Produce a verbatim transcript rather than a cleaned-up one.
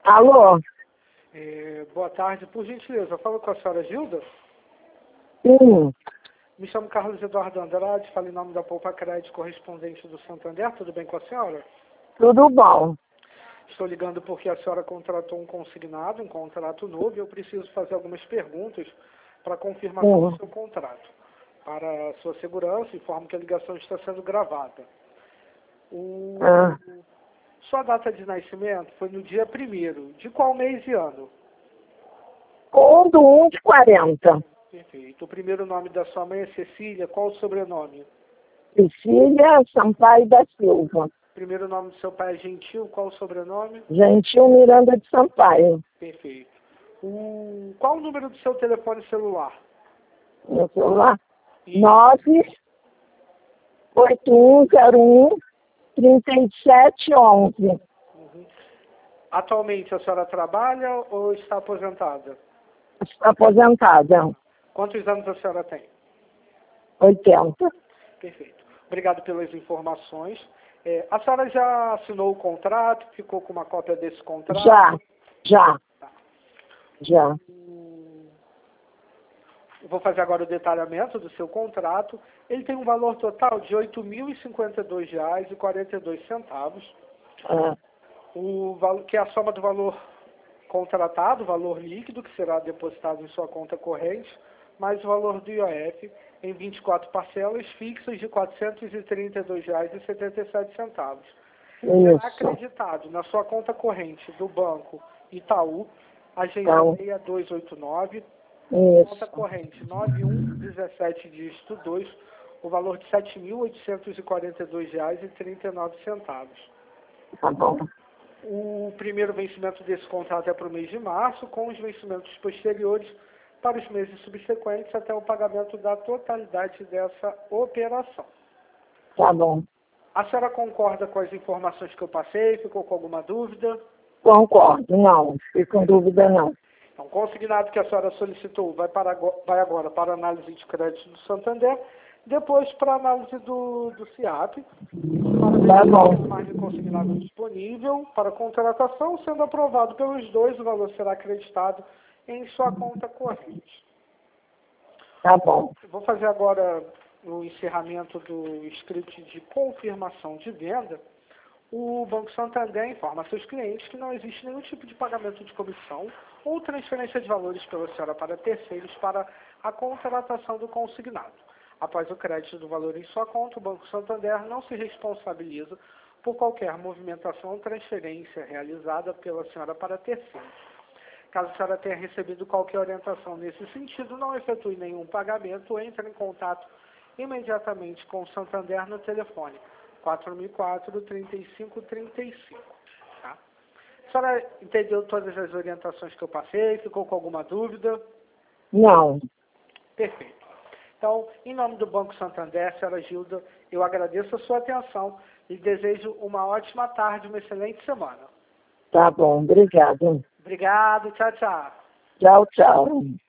Alô? É, boa tarde, por gentileza, falo com a senhora Gilda? Sim, Me chamo Carlos Eduardo Andrade, falo em nome da Poupa Crédito correspondente do Santander, tudo bem com a senhora? tudo bom. Estou ligando porque a senhora contratou um consignado, um contrato novo, e eu preciso fazer algumas perguntas para confirmação Sim. do seu contrato. Para a sua segurança, informo que a ligação está sendo gravada. O... Ah, Sua data de nascimento foi no dia primeiro. De qual mês e ano? um do um de quarenta. Perfeito. O primeiro nome da sua mãe é Cecília. Qual o sobrenome? Cecília Sampaio da Silva. Primeiro nome do seu pai é Gentil. Qual o sobrenome? Gentil Miranda de Sampaio. Perfeito. O... Qual o número do seu telefone celular? Meu celular? E... nove oito um zero um três sete um um. Uhum. Atualmente a senhora trabalha ou está aposentada? Estou aposentada. Quantos anos a senhora tem? oitenta. Perfeito. Obrigado pelas informações. É, a senhora já assinou o contrato? Ficou com uma cópia desse contrato? Já, já, Tá. já. Hum, Vou fazer agora o detalhamento do seu contrato. Ele tem um valor total de oito mil e cinquenta e dois reais e quarenta e dois centavos. Ah, O valor, que é a soma do valor contratado, valor líquido, que será depositado em sua conta corrente, mais o valor do I O F em vinte e quatro parcelas fixas de quatrocentos e trinta e dois reais e setenta e sete centavos. Será isso. acreditado na sua conta corrente do Banco Itaú, agência Então, seis dois oito nove, conta isso. corrente nove um um sete dígito dois, o valor de sete mil oitocentos e quarenta e dois reais e trinta e nove centavos. Tá bom. O primeiro vencimento desse contrato é para o mês de março, com os vencimentos posteriores para os meses subsequentes até o pagamento da totalidade dessa operação. Tá bom. A senhora concorda com as informações que eu passei? Ficou com alguma dúvida? Concordo, não. Fico com dúvida, não. Então, o consignado que a senhora solicitou vai, para, ago- vai agora para análise de crédito do Santander, depois para análise do, do SIAP, para Tá ver bom. se tem mais de consignado disponível para contratação. Sendo aprovado pelos dois, o valor será acreditado em sua conta corrente. Tá bom. Eu vou fazer agora o encerramento do script de confirmação de venda. O Banco Santander informa a seus clientes que não existe nenhum tipo de pagamento de comissão ou transferência de valores pela senhora para terceiros para a contratação do consignado. Após o crédito do valor em sua conta, o Banco Santander não se responsabiliza por qualquer movimentação ou transferência realizada pela senhora para terceiros. Caso a senhora tenha recebido qualquer orientação nesse sentido, não efetue nenhum pagamento ou entre em contato imediatamente com o Santander no telefone quatro mil e quatro, trinta e cinco, trinta e cinco. Tá? A senhora entendeu todas as orientações que eu passei? Ficou com alguma dúvida? Não. Perfeito. Então, em nome do Banco Santander, senhora Gilda, eu agradeço a sua atenção e desejo uma ótima tarde, uma excelente semana. Tá bom. Obrigado. Obrigado, tchau, tchau. Tchau, tchau.